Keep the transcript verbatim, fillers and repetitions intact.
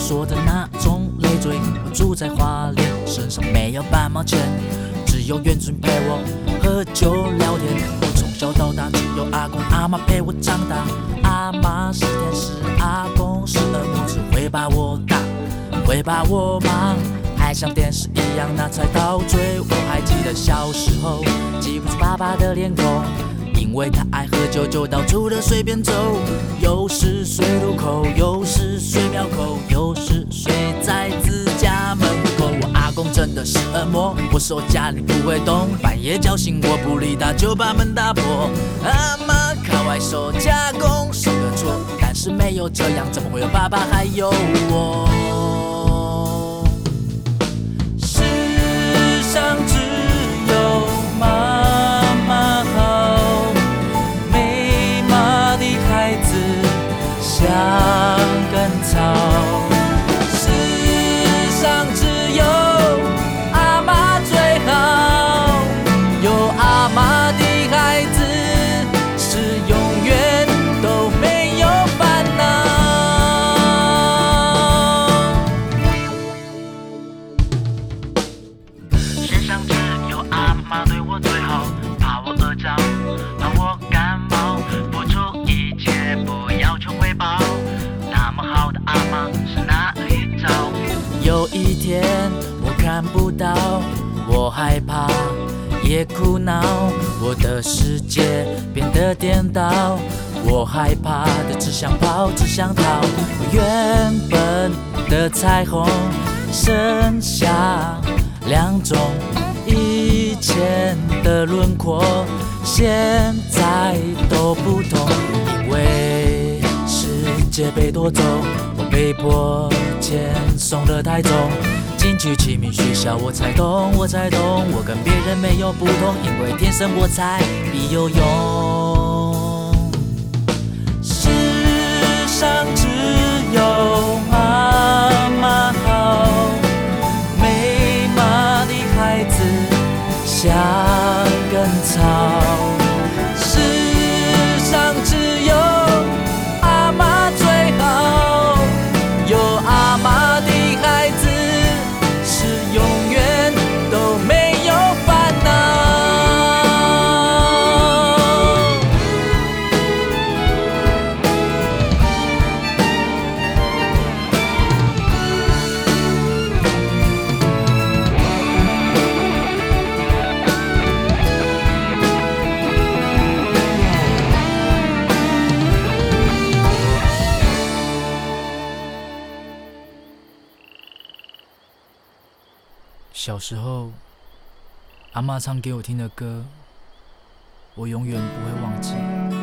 说的那种累赘。我住在花莲，身上没有半毛钱，只有远村陪我喝酒聊天。我从小到大只有阿公阿妈陪我长大，阿妈是天使，阿公是恶魔，只会把我打，会把我骂，还像电视一样拿菜刀追。我还记得小时候记不住爸爸的脸孔，因为他爱喝酒，就到处的随便走，有时睡路口，有时睡庙口，有时睡在自家门口。我阿公真的是恶魔，我说家里不会动，半夜叫醒我不理他，就把门打破。阿妈开玩笑，家公是个错，但是没有这样，怎么会有爸爸还有我？世上只有妈妈好，没妈的孩子像根草。世上只有阿妈最好，有阿妈的孩子是永远都没有烦恼。世上只有阿妈对我最好，怕我饿着，怕我感冒，付出一切不要求回报。那么好的阿妈是哪里找？有一天我看不到，我害怕也苦恼，我的世界变得颠倒，我害怕的只想跑，只想逃。我原本的彩虹剩下两种，以前的轮廓现在都不同，因为世界被夺走，我被迫前送了台中，进去启明学校，我才懂，我才懂，我跟别人没有不同，因为天生我材必有用。世上只有妈妈好，没妈的孩子像根草。世上只有阿妈最好，有阿妈的孩子是永远都没有烦恼。小时候，阿嬷唱给我听的歌，我永远不会忘记。